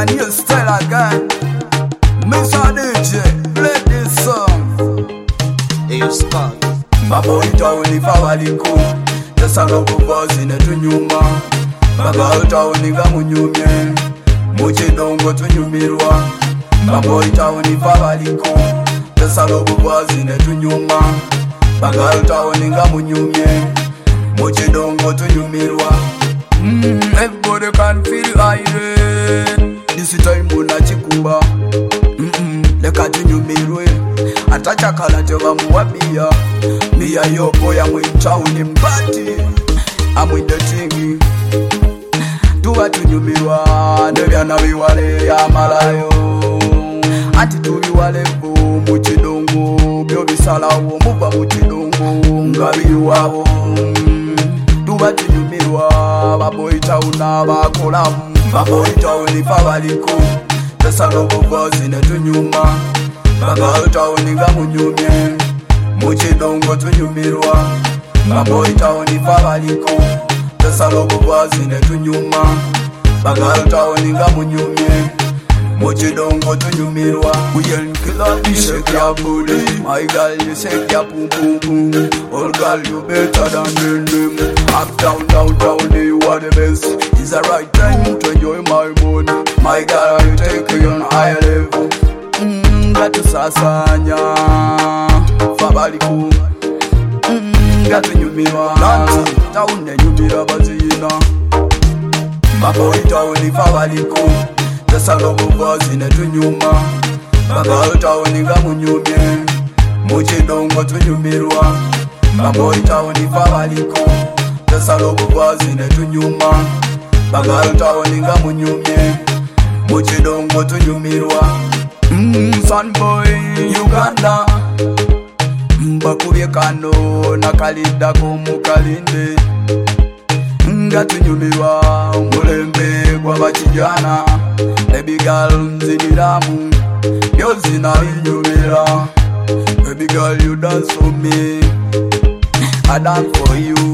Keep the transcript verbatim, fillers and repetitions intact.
a new style again. Mister D J, play this song. Hey, you start. Babo itaoni fawaliko Tesalo kuvazi netunyuma Baba itaoni gamunyumye Muchidongo tunyumirwa Babo itaoni fawaliko Tesalo kuvazi netunyuma Baba itaoni gamunyumye Muchidongo tunyumirwa mm, Everybody can feel irate. This time unachikuba mm -mm, Leka tunyumirwe Atachakala teva muwabia Mia yopo ya mwinchauni mbati Amwinde tingi Tuwa tunyumiwa Nevyana viwale ya malayo Ati tuviwale bu Muchidongo Byo bisalawo muva muchidongo Ngabi wawo Tuwa tunyumiwa Baboita una bakolamu Baboita unifa baliko Tesalo buvazi netunyuma Baga utaoni gamunyumye Muchidongo tunyumirwa Babo itaoni fabaliko Tesalo buvazi netunyuma Baga utaoni gamunyumye Muchidongo tunyumirwa Uyen killer you shake your booty My girl you shake your pum pum pum All girl you better than them them Up down down down you are the best It's the right time to enjoy my money My girl I take you on high level Gatu sasanya Fabaliko mm, Gatu nyumiwa Nanti Taune nyumira bazina Babo itaoni fabaliko Tesalo buvazi netunyuma Baga itaoni gamunyumye Muchidongo tunyumirwa Babo itaoni fabaliko Tesalo buvazi netunyuma Baga itaoni gamunyumye Muchidongo tunyumirwa Mm, son boy, Uganda Mbakubye kano nakalida kumukalinde Ngatunyumirwa mulembe kwa bachijana Baby girl nzidiramu Yozina binyumira Baby girl you dance for me I dance for you